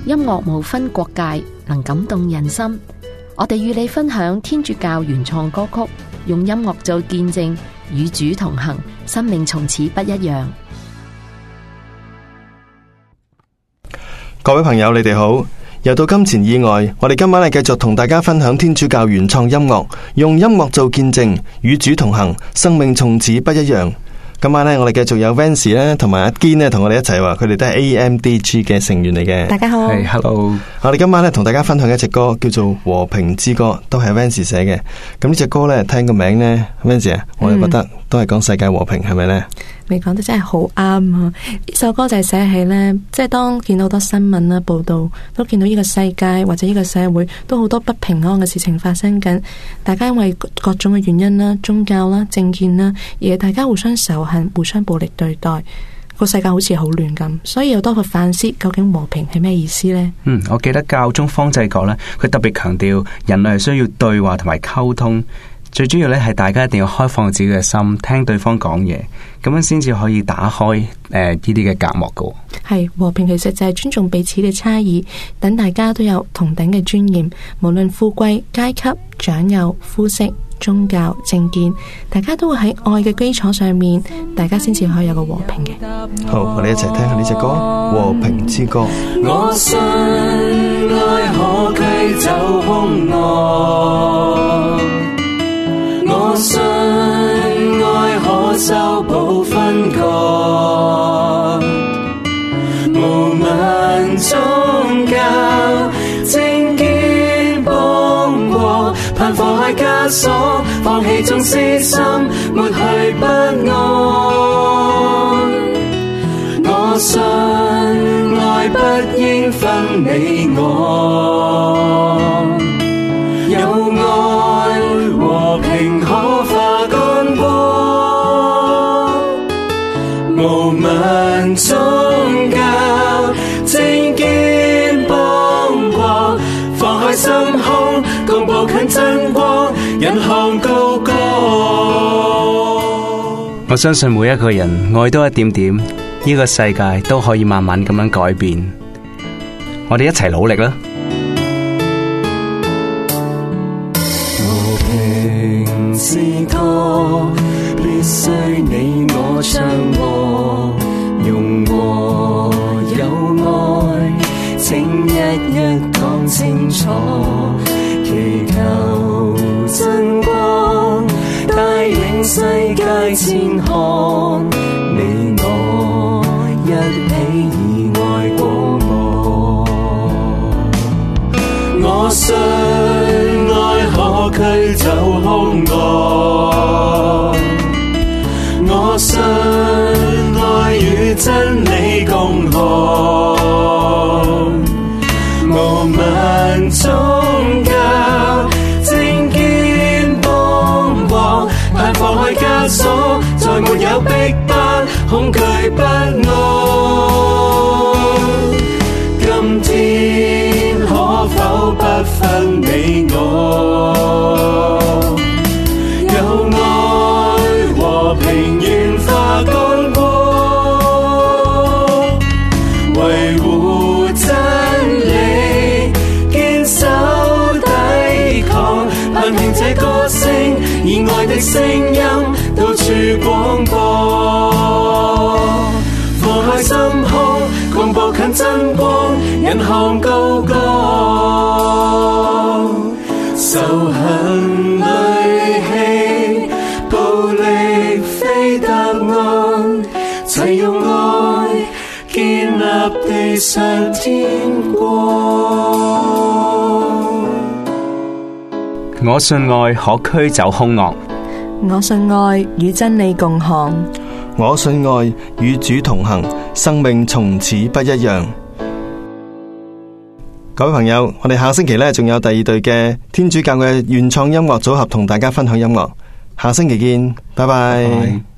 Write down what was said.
音樂無分國界，能感動人心。我哋與你分享天主教原創歌曲，用音樂做見證，與主同行，生命從此不一樣。 各位朋友，你哋好，又到金錢以外，我哋今晚繼續同大家分享天主教原創音樂，用音樂做見證，與主同行，生命從此不一樣。今晚我哋繼續有 Vance 咧，同埋阿堅咧，同我哋一齊話，佢哋都係 AMDG 嘅成員嚟嘅。 大家好 ，Hello。我哋今晚同大家分享一隻歌，叫做《和平之歌》，都係 Vance 寫嘅。咁呢隻歌咧，聽個名咧 Vance 啊，我哋覺得都係講世界和平，係咪咧？ 你講得真係好啱啊！呢首歌就係寫起呢，即係當見到好多新聞啦、報道，都見到呢個世界或者呢個社會都好多不平安嘅事情發生緊。大家因為各種嘅原因啦、宗教啦、政見啦，而大家互相仇恨、互相暴力對待，個世界好似好亂咁。所以有多個反思，究竟和平係咩意思呢？ 我記得教宗方濟各呢，佢特別強調人類係需要對話同埋溝通。最主要咧係大家一定要開放自己嘅心，聽對方講嘢，咁樣先至可以打開呢啲嘅隔膜噶。 係和平其實就係尊重彼此嘅差異，等大家都有同等嘅尊嚴，無論富貴、階級、長幼、膚色、宗教、政見，大家都會喺愛嘅基礎上面，大家先至可以有個和平嘅。 好，我哋一齊聽下呢隻歌《和平之歌》。 我信愛可驅走兇惡，我信愛可修補分割，無問宗教政見邦國，盼放開枷鎖，放棄縱私心，抹去不安。我信愛不應分你我，有愛和平可化干戈，無問宗教政見邦國，放開心胸，共步近真光，引向高歌。 我相信每一個人愛多一點點，呢個世界都可以慢慢咁樣改變。我哋一齊努力啦！ 和平之歌必須你我唱和，用和有愛，請一一講清楚，祈求真光帶領世界前看，你我一起以愛廣播。我信愛可驅走兇惡，我信愛與真理共學，無問宗教政見邦國，盼放開枷鎖，再沒有逼迫，恐懼不安。今天可否不分你我，有愛和平願化干戈，維護真理堅守抵抗，盼聽這歌聲以愛的聲音到處廣播，放開心胸，共步近真光，引向高歌。仇恨戾氣暴力非答案，齊用愛建立地上天國。 我信愛可驅走兇惡， 我信愛與真理共行， 我信愛與主同行，生命從此不一樣。各位朋友，我哋下星期仲有第二隊嘅天主教嘅原創音樂組合同大家分享音樂，下星期見，拜拜。